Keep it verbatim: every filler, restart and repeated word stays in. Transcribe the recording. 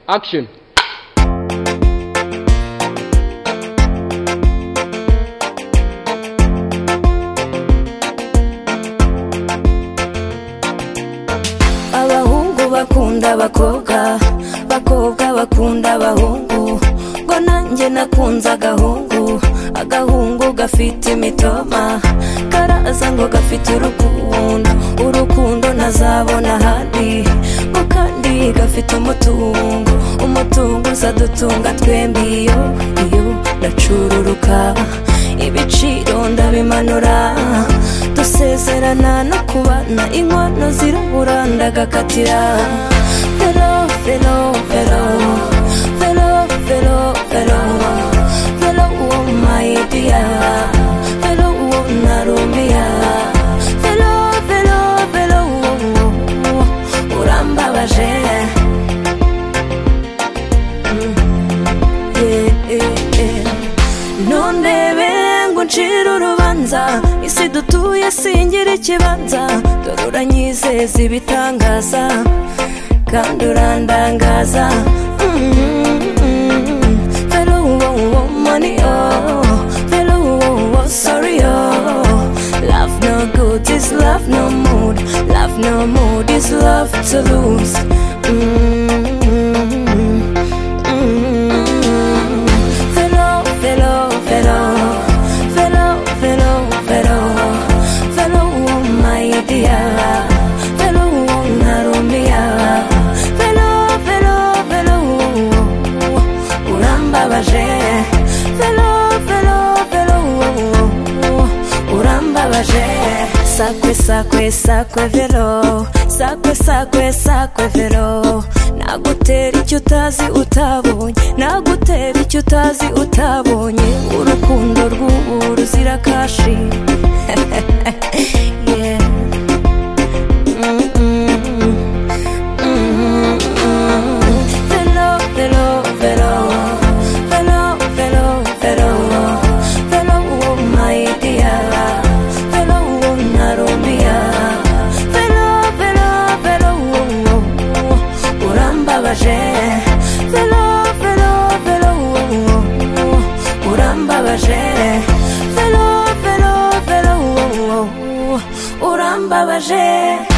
Action. Abahungu bakunda abakobwa, bakobwa bakunda abahungu, ngo nanjye nakunze agahungu, agahungu gafite imitoma, karaza ngo gafite urukundo, urukundo ntazabona ahandi, ngo kandi gafite umutungo, umutungo uzadutunga twembi. iyo iyo ndacururuka, ibiciro ndabimanura, dusezerana no kubana, inkono zirabura ndagakatira. Velo, velo, velo, velo, velo, velo, velo, oh my dear, velo, oh narumia, velo, velo, velo, oh, urambabaje. Nondebe ngo ncire urubanza, isi dutuye singira ikibanza, dore uranyizeza ibitangaza kandi urandangaza. Velo, oh, oh, money, oh, velo, oh, oh, sorry, oh, love no good is love no mood, love no mood is love to lose. mm. Sakwe, sakwe, sakwe velo, sakwe, sakwe, sakwe velo, nagutera icyo utazi utabonye, nagutera icyo utazi utabonye, urukundo rw'ubu ruzira kashi. Yeah. mm -mm. Mm -mm. Velo, velo, velo, velo, velo, velo, velo, oh my dear, velo, velo, velo, urambabaje, velo, velo, velo, urambabaje.